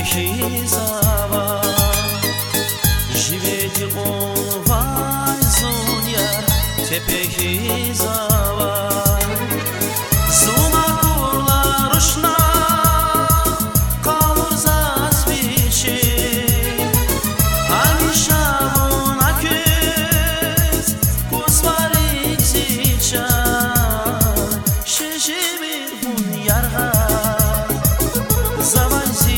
Zava Живете он вайзунья Тепехи Zava Zuma kurla rushna Kalur zazvichi Hamisha ona küz Kusvarik zicha Shishimir hun yarha Zavalzi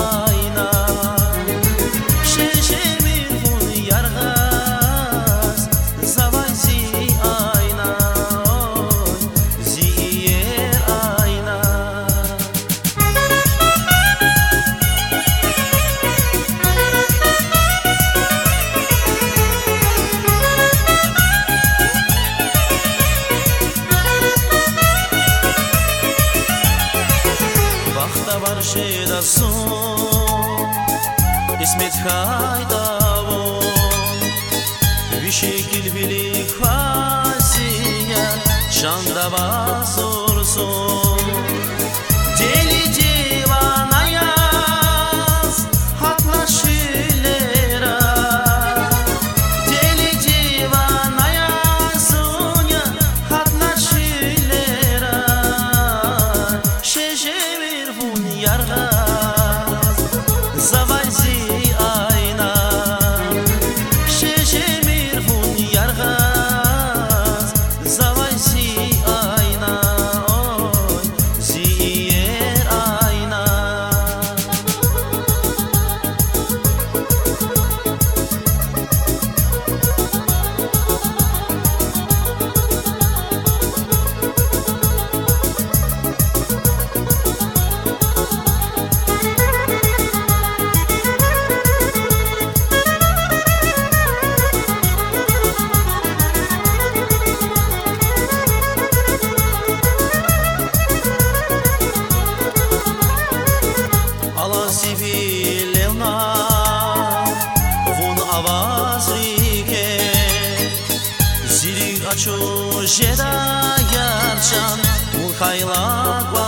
Var şeyda son İsmet haydavon Vişekil bilik hasiya Şanda vazursun Deli divana yaz Hakla şilera Deli divana yazun ya Hakla şilera Şeşemir Yargaz Zavalzi ayna Şeşemir hun yargaz Zavalzi ayna Oy ziyer ayna Сивилевна, вон аваз рике, зирик ачу жеда ярчан, мун хайла